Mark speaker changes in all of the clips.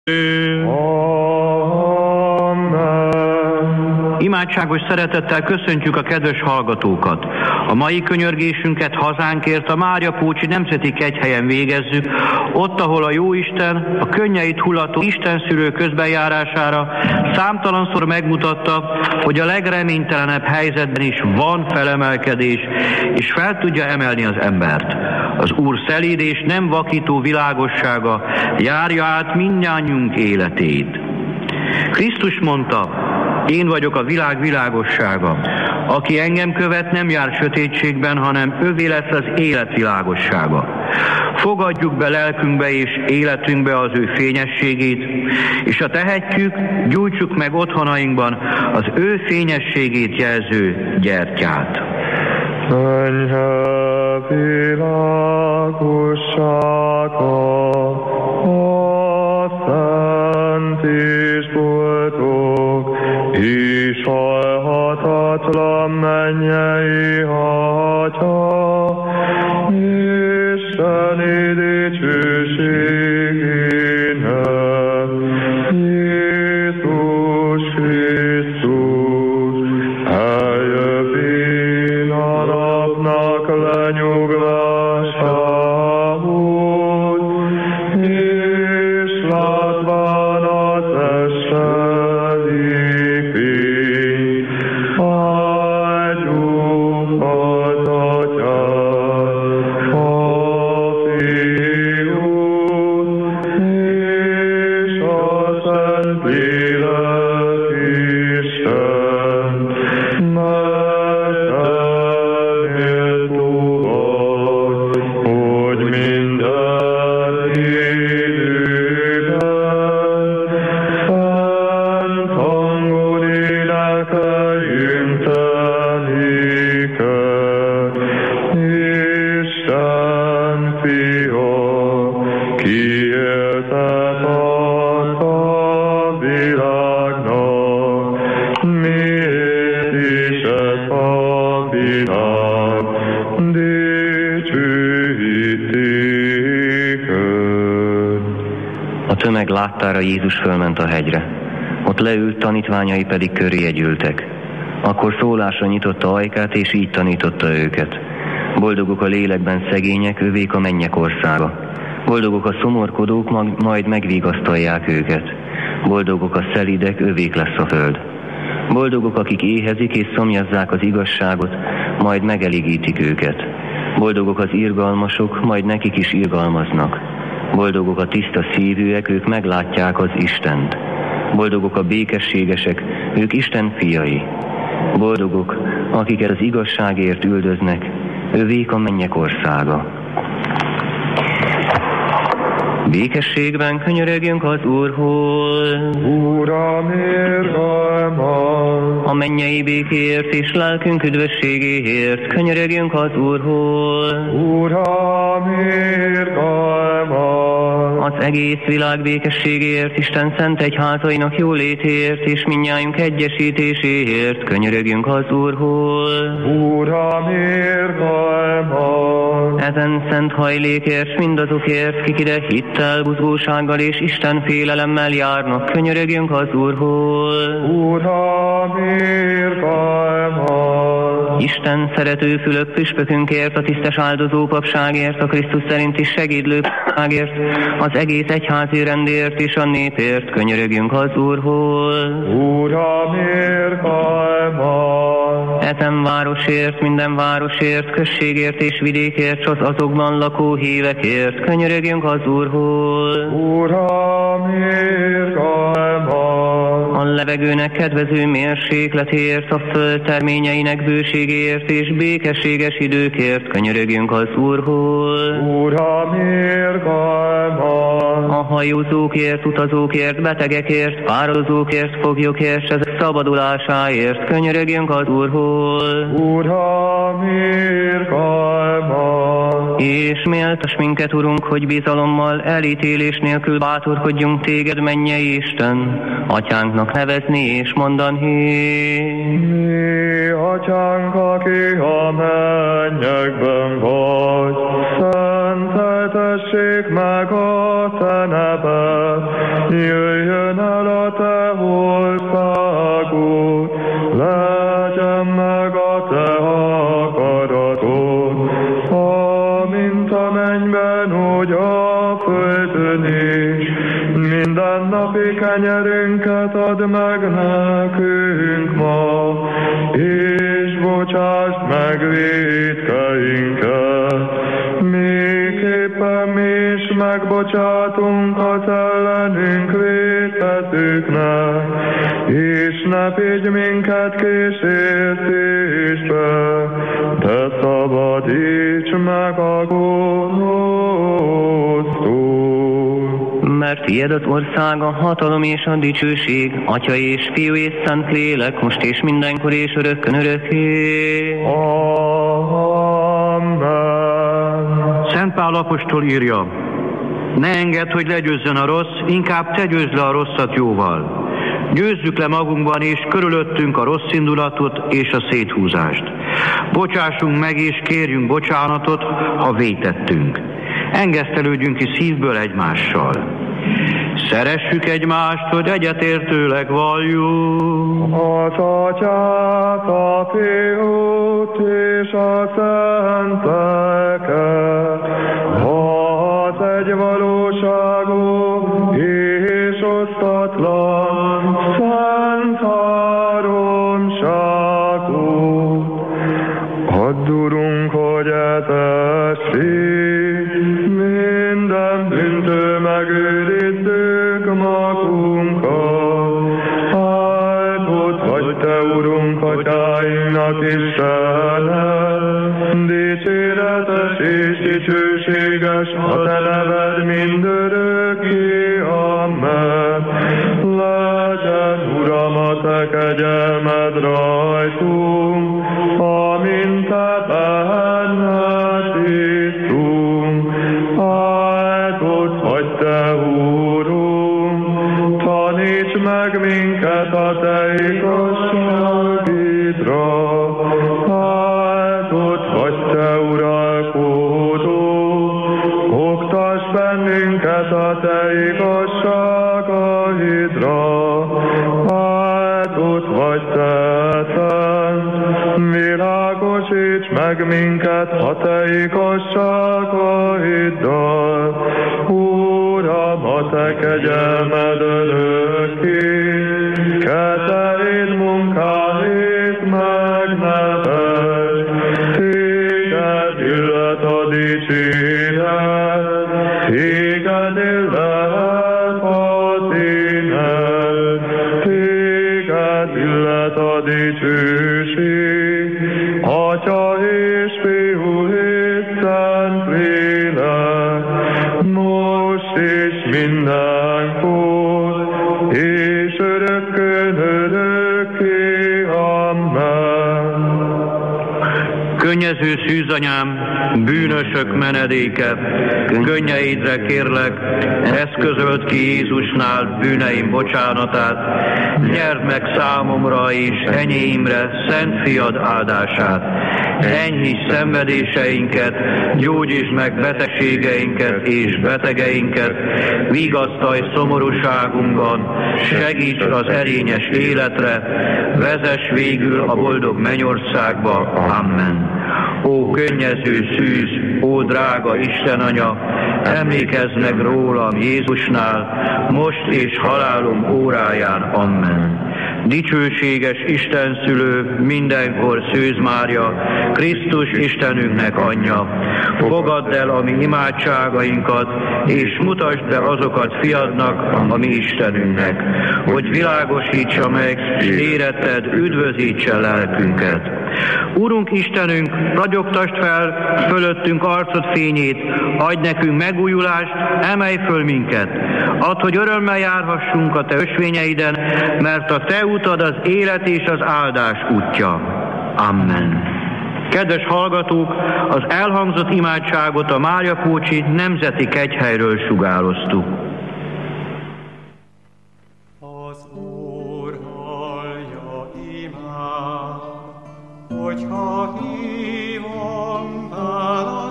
Speaker 1: Imádságos szeretettel köszöntjük a kedves hallgatókat. A mai könyörgésünket hazánkért a Mária Pócsi Nemzeti Kegyhelyen végezzük, ott, ahol a Jóisten a könnyeit hullató Istenszülő közbenjárására számtalanszor megmutatta, hogy a legreménytelenebb helyzetben is van felemelkedés, és fel tudja emelni az embert. Az Úr szelíd és nem vakító világossága járja át mindnyájunk életét. Krisztus mondta: én vagyok a világ világossága. Aki engem követ, nem jár sötétségben, hanem övé lesz az élet világossága. Fogadjuk be lelkünkbe és életünkbe az ő fényességét, és ha tehetjük, gyújtsuk meg otthonainkban az ő fényességét jelző gyertyát.
Speaker 2: Enyhe világossága, a szent és boldog, és halhatatlan mennyei Atya, Isteni dicsőségének, Jézus Krisztus, eljövén a napnak lenyugvásához, és látván az esteli fény, áldjuk az Atyát, a Fiút, és a Szentlélek Istent, mert elméltó vagy, hogy minden időben szent hangon énekeljünk te néked. Isten fia, kiéltet azt a világnak, miért is ez a világ dicsőít téged.
Speaker 3: A tömeg láttára Jézus fölment a hegyre. Ott leült, tanítványai pedig köréje gyűltek. Akkor szólásra nyitotta ajkát, és így tanította őket. Boldogok a lélekben szegények, övék a mennyek országa. Boldogok a szomorkodók, majd megvigasztalják őket. Boldogok a szelídek, övék lesz a föld. Boldogok, akik éhezik és szomjazzák az igazságot, majd megelégítik őket. Boldogok az irgalmasok, majd nekik is irgalmaznak. Boldogok a tiszta szívűek, ők meglátják az Istent. Boldogok a békességesek, ők Isten fiai. Boldogok, akiket az igazságért üldöznek, övék a mennyek országa. Békességben könyörögjünk az Úrhoz.
Speaker 2: Uram, irgalmaz!
Speaker 3: A mennyei békéért és lelkünk üdvösségéért könyörögjünk az Úrhoz.
Speaker 2: Uram, irgalmaz!
Speaker 3: Az egész világ békességéért, Isten szent egyházainak jólétéért és mindnyájunk egyesítéséért könyörögjünk az Úrhoz.
Speaker 2: Uram, irgalmaz!
Speaker 3: Ezen szent hajlékért, mindazokért, kik ide hittel, buzgósággal és Isten félelemmel járnak, könyörögjünk az Úrhoz.
Speaker 2: Uram, irgalmaz!
Speaker 3: Isten szerető fülöp püspökünkért, a tisztes áldozó papságért, a Krisztus szerinti segédlő papságért, az egész egyházi rendért és a népért könyörögjünk az Úrhoz.
Speaker 2: Uram, irgalmaz!
Speaker 3: Ezen városért, minden városért, községért és vidékért, s az azokban lakó hívekért könyörögjünk az Úrhoz.
Speaker 2: Uram, irgalmaz!
Speaker 3: A levegőnek kedvező mérsékletért, a föld terményeinek bőségéért és békességes időkért könyörögjünk az Úrhoz.
Speaker 2: Uram, irgalmaz!
Speaker 3: A hajózókért, utazókért, betegekért, fáradozókért, foglyokért, s ezek szabadulásáért könyörögjünk az Úrhoz.
Speaker 2: Uram, irgalmaz!
Speaker 3: És méltas minket, Urunk, hogy bizalommal, elítélés nélkül bátorkodjunk téged, mennyei Isten, atyánknak nevezni és mondani.
Speaker 2: Mi atyánk, aki a mennyekben vagy, szenteltessék meg a te neved, jöjjön el a te országod, legyen meg a te akaratod, amint a mennyben, úgy a földön is. Mindennapi kenyerünket add meg nekünk ma, és bocsásd meg vétkeinket, miképpen mi is megbocsátunk az ellenünk vétkezőknek, és ne vigy minket kísértésbe, de szabadíts meg a gonosztól.
Speaker 3: Mert tiéd az ország, a hatalom és a dicsőség, Atya és Fiú és Szent Lélek, most és mindenkor és örökkön örökké.
Speaker 2: Amen.
Speaker 1: Szent Pál apostol írja, ne engedd, hogy legyőzzön a rossz, inkább te győzd le a rosszat jóval. Győzzük le magunkban és körülöttünk a rossz indulatot és a széthúzást. Bocsássunk meg és kérjünk bocsánatot, ha vétettünk. Engesztelődjünk ki szívből egymással. Szeressük egymást, hogy egyetértőleg valljuk.
Speaker 2: Az Atyát, a Fiút és a Szenteket, az egy valóságú és osztatlan szent háromságú. Add, Urunk, hogy etessük, minden bűntől megőrizzük magunkat. Áldott vagy te, Urunk, Atyáinknak Istene, dicséretes és dicsőséges a te neved mindörökké. Amen. Legyen, Uram, a te kegyelmed rajtunk, amint te benned hiszünk. Áldott vagy te, Úrunk, taníts meg minket a te igazságidra. Áldott vagy te, uralkodó, oktasd bennünket a te igazságaidra. Áldott vagy te, Szent, világosíts meg minket a te igazságaiddal. Uram, a te kegyelmed örökké, kezeid munkáit megnevesd. Téged illet a dicséret, téged illet az ének, téged illet a dicsőség, Atya és Fiú és Szent Lélek, most és mindenkor, és örökkön örökké. Amen.
Speaker 1: Könnyező szűzanyám, bűnösök menedéke, könnyeidre kérlek, eszközöld ki Jézusnál bűneim bocsánatát, nyerd meg számomra és enyéimre Szent Fiad áldását. Enyhíts szenvedéseinket, gyógyítsd meg betegségeinket és betegeinket, vigasztalj szomorúságunkban, segíts az erényes életre, vezess végül a boldog mennyországba. Amen. Ó könnyező szűz, ó drága Isten Anya, emlékezz meg rólam Jézusnál, most és halálom óráján. Amen. Dicsőséges Isten szülő, mindenkor Szűz Mária, Krisztus Istenünknek anyja, fogadd el a mi imádságainkat, és mutasd be azokat fiadnak, a mi Istenünknek, hogy világosítsa meg, és éretted üdvözítse lelkünket. Úrunk Istenünk, ragyogtasd fel fölöttünk arcod fényét, adj nekünk megújulást, emelj föl minket. Add, hogy örömmel járhassunk a te ösvényeiden, mert a te utad az élet és az áldás útja. Amen. Kedves hallgatók, az elhangzott imádságot a Máriapócsi Nemzeti Kegyhelyről sugároztuk.
Speaker 4: Az Úr hallja imád, hogyha hívom,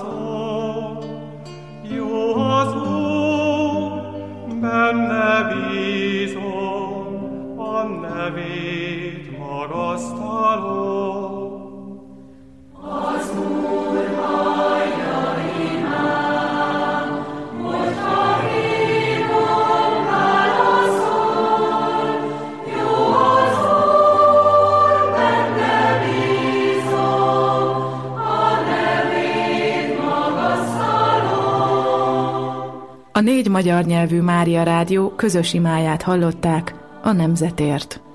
Speaker 4: válaszol. Jó az Úr, benne bízom. nevét magasztalom.
Speaker 5: Az Úr hallja imám, hogyha hívom válaszol. Jó az Úr, benne bízom, a nevét magasztalom.
Speaker 6: A 4 magyar nyelvű Mária Rádió közös imáját hallották a nemzetért.